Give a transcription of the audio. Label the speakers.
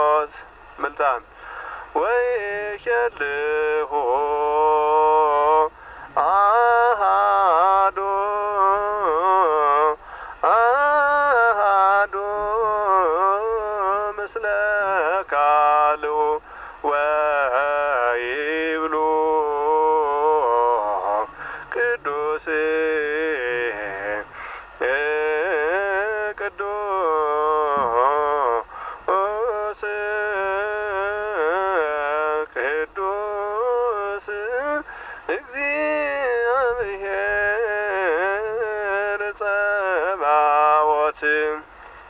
Speaker 1: ملتان ويشله أحد مثل كالو ويبلو ቅዱስ ቅዱስ እግዚአብሔር ጸባዖት